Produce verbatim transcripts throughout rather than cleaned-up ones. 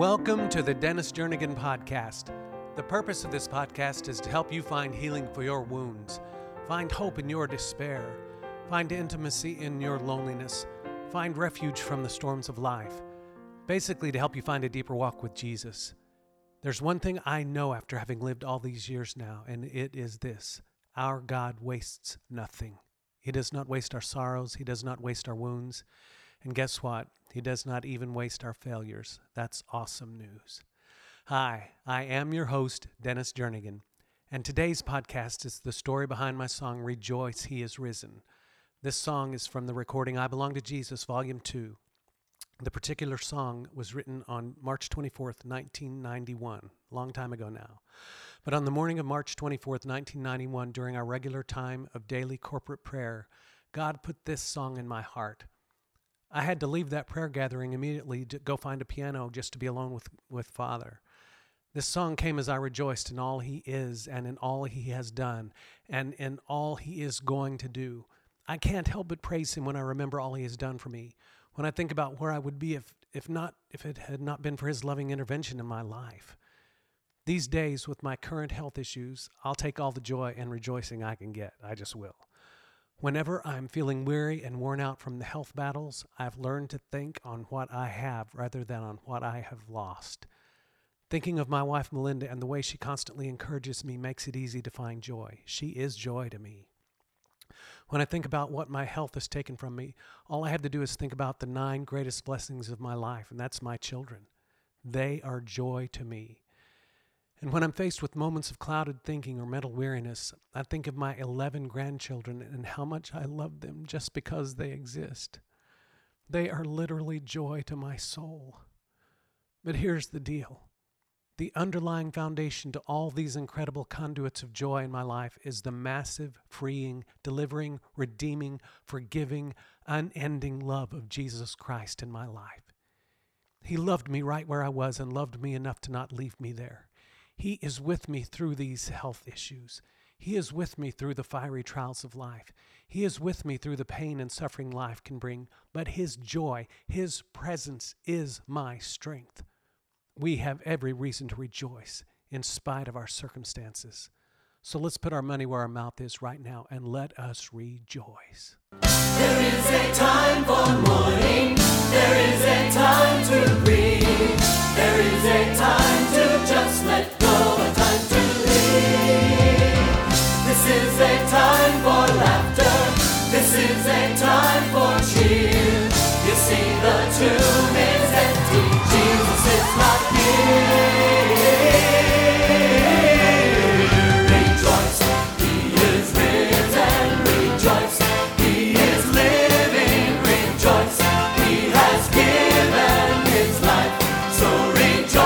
Welcome to the Dennis Jernigan Podcast. The purpose of this podcast is to help you find healing for your wounds, find hope in your despair, find intimacy in your loneliness, find refuge from the storms of life. Basically, to help you find a deeper walk with Jesus. There's one thing I know after having lived all these years now, and it is this: our God wastes nothing. He does not waste our sorrows. He does not waste our wounds. And guess what? He does not even waste our failures. That's awesome news. Hi, I am your host, Dennis Jernigan, and today's podcast is the story behind my song, Rejoice, He is Risen. This song is from the recording I Belong to Jesus, Volume two. The particular song was written on March twenty-fourth, nineteen ninety-one, a long time ago now. But on the morning of March twenty-fourth, nineteen ninety-one, during our regular time of daily corporate prayer, God put this song in my heart. I had to leave that prayer gathering immediately to go find a piano just to be alone with, with Father. This song came as I rejoiced in all He is and in all He has done and in all He is going to do. I can't help but praise Him when I remember all He has done for me. When I think about where I would be if, if not, if it had not been for His loving intervention in my life. These days, with my current health issues, I'll take all the joy and rejoicing I can get. I just will. Whenever I'm feeling weary and worn out from the health battles, I've learned to think on what I have rather than on what I have lost. Thinking of my wife, Melinda, and the way she constantly encourages me makes it easy to find joy. She is joy to me. When I think about what my health has taken from me, all I have to do is think about the nine greatest blessings of my life, and that's my children. They are joy to me. And when I'm faced with moments of clouded thinking or mental weariness, I think of my eleven grandchildren and how much I love them just because they exist. They are literally joy to my soul. But here's the deal. The underlying foundation to all these incredible conduits of joy in my life is the massive, freeing, delivering, redeeming, forgiving, unending love of Jesus Christ in my life. He loved me right where I was and loved me enough to not leave me there. He is with me through these health issues. He is with me through the fiery trials of life. He is with me through the pain and suffering life can bring. But His joy, His presence is my strength. We have every reason to rejoice in spite of our circumstances. So let's put our money where our mouth is right now and let us rejoice. There is a time for mourning. There is a time to grieve. There is a time to just let go. A time to live. This is a time for laughter. This is a time for cheer. You see, the tomb is empty. Jesus is not here. Rejoice, He is risen. Rejoice, He is living. Rejoice, He has given His life. So rejoice.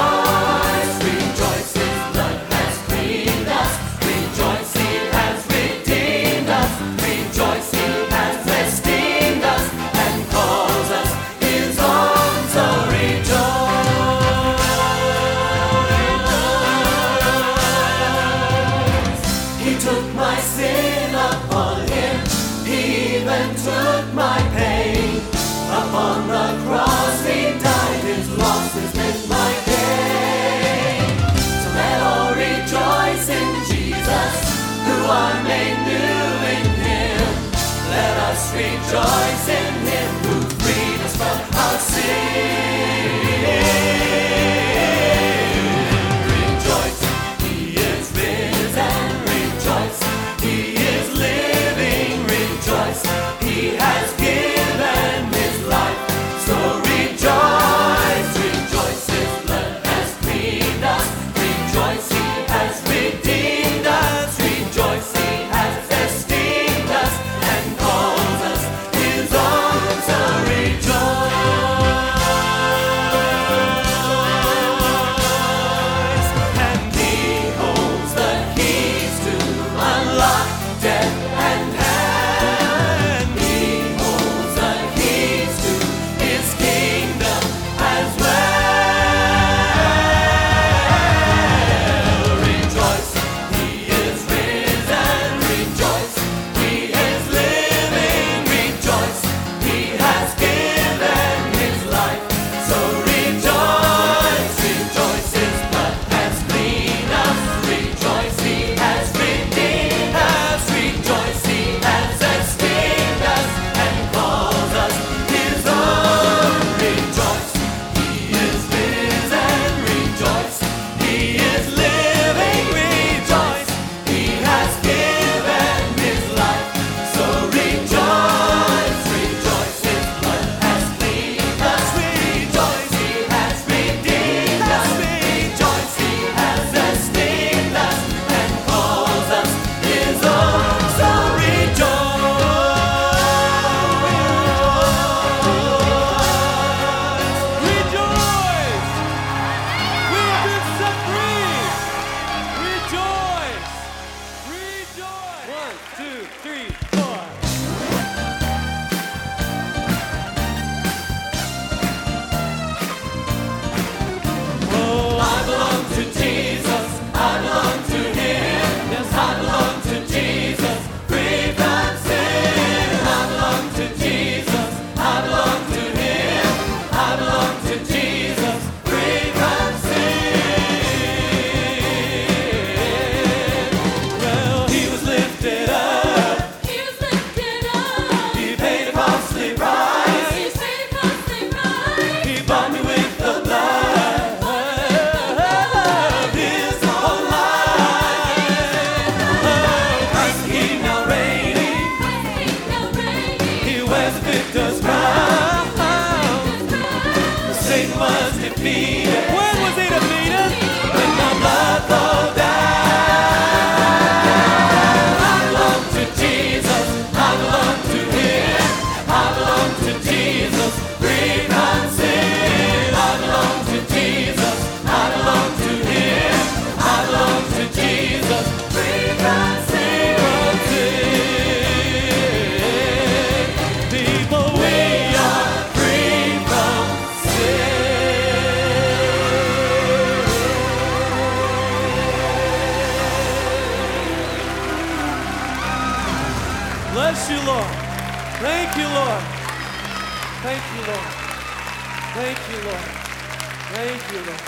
bless you, Lord. Thank you, Lord. Thank you, Lord. Thank you, Lord. Thank you, Lord.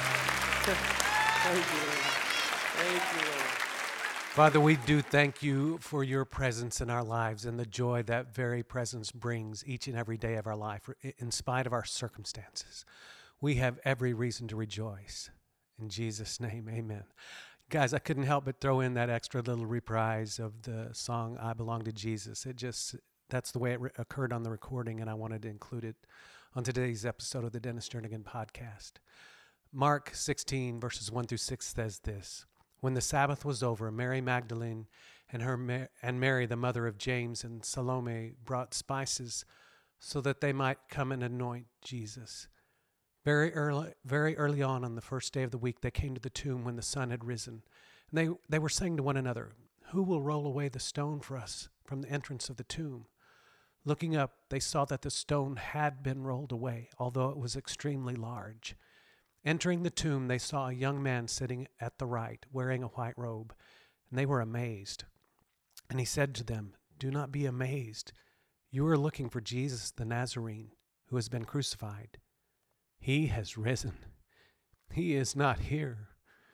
Thank you, Lord. Thank you, Lord. Father, we do thank you for your presence in our lives and the joy that very presence brings each and every day of our life, in spite of our circumstances. We have every reason to rejoice. In Jesus' name, amen. Guys, I couldn't help but throw in that extra little reprise of the song, I Belong to Jesus. It just, that's the way it re- occurred on the recording, and I wanted to include it on today's episode of the Dennis Jernigan podcast. Mark sixteen, verses one through six says this: When the Sabbath was over, Mary Magdalene and her Ma- and Mary, the mother of James, and Salome brought spices so that they might come and anoint Jesus. Very early, very early on on the first day of the week, they came to the tomb when the sun had risen. And they, they were saying to one another, "Who will roll away the stone for us from the entrance of the tomb?" Looking up, they saw that the stone had been rolled away, although it was extremely large. Entering the tomb, they saw a young man sitting at the right, wearing a white robe, and they were amazed. And he said to them, "Do not be amazed. You are looking for Jesus the Nazarene, who has been crucified. He has risen. He is not here.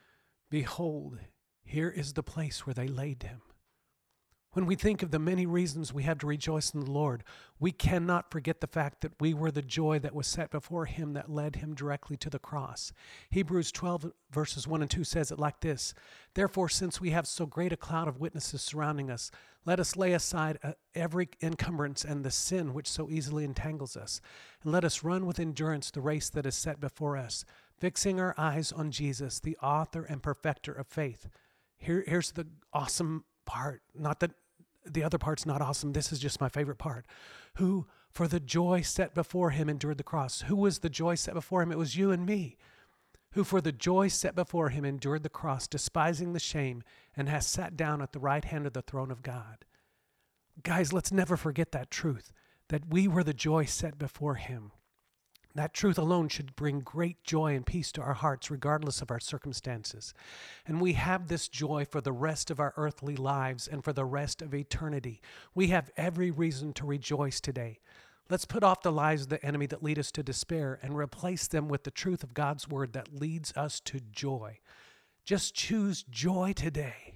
Behold, here is the place where they laid him." When we think of the many reasons we have to rejoice in the Lord, we cannot forget the fact that we were the joy that was set before him that led him directly to the cross. Hebrews twelve, verses one and two says it like this: "Therefore, since we have so great a cloud of witnesses surrounding us, let us lay aside uh, every encumbrance and the sin which so easily entangles us, and let us run with endurance the race that is set before us, fixing our eyes on Jesus, the author and perfecter of faith." Here, here's the awesome part. Not that the other part's not awesome. This is just my favorite part. Who, for the joy set before him, endured the cross. Who was the joy set before him? It was you and me. Who, for the joy set before him, endured the cross, despising the shame, and has sat down at the right hand of the throne of God. Guys, let's never forget that truth, that we were the joy set before him. That truth alone should bring great joy and peace to our hearts, regardless of our circumstances. And we have this joy for the rest of our earthly lives and for the rest of eternity. We have every reason to rejoice today. Let's put off the lies of the enemy that lead us to despair and replace them with the truth of God's word that leads us to joy. Just choose joy today.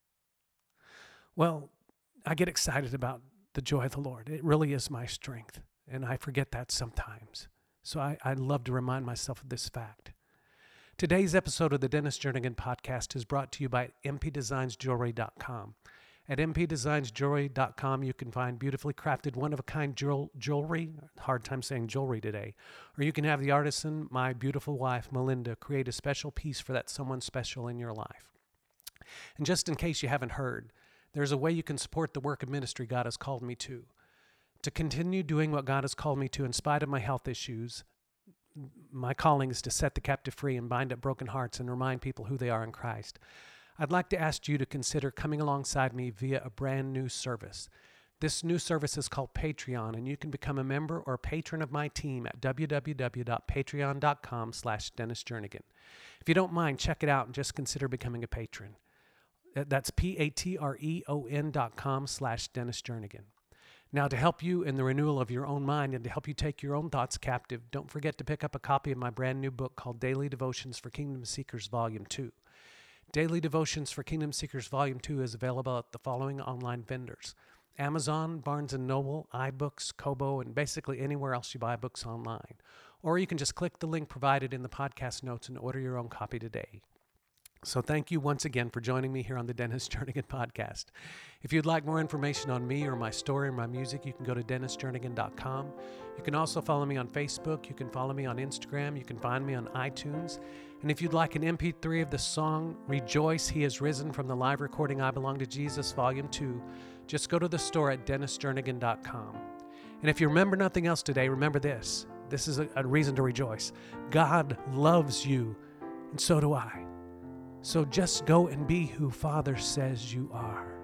Well, I get excited about the joy of the Lord. It really is my strength, and I forget that sometimes. So I, I love to remind myself of this fact. Today's episode of the Dennis Jernigan podcast is brought to you by M P Designs Jewelry dot com. At M P Designs Jewelry dot com, you can find beautifully crafted, one-of-a-kind jewel- jewelry, hard time saying jewelry today, or you can have the artisan, my beautiful wife, Melinda, create a special piece for that someone special in your life. And just in case you haven't heard, there's a way you can support the work of ministry God has called me to. To continue doing what God has called me to in spite of my health issues. My calling is to set the captive free and bind up broken hearts and remind people who they are in Christ. I'd like to ask you to consider coming alongside me via a brand new service. This new service is called Patreon, and you can become a member or patron of my team at w w w dot patreon dot com slash Dennis Jernigan. If you don't mind, check it out and just consider becoming a patron. That's P-A-T-R-E-O-N dot com slash Dennis Jernigan. Now, to help you in the renewal of your own mind and to help you take your own thoughts captive, don't forget to pick up a copy of my brand new book called Daily Devotions for Kingdom Seekers Volume two. Daily Devotions for Kingdom Seekers Volume two is available at the following online vendors: Amazon, Barnes and Noble, iBooks, Kobo, and basically anywhere else you buy books online. Or you can just click the link provided in the podcast notes and order your own copy today. So thank you once again for joining me here on the Dennis Jernigan podcast. If you'd like more information on me or my story or my music, you can go to dennis jernigan dot com. You can also follow me on Facebook. You can follow me on Instagram. You can find me on iTunes. And if you'd like an M P three of the song Rejoice, He Has Risen from the live recording I Belong to Jesus, Volume two, just go to the store at dennis jernigan dot com. And if you remember nothing else today, remember this. This is a, a reason to rejoice. God loves you, and so do I. So just go and be who Father says you are.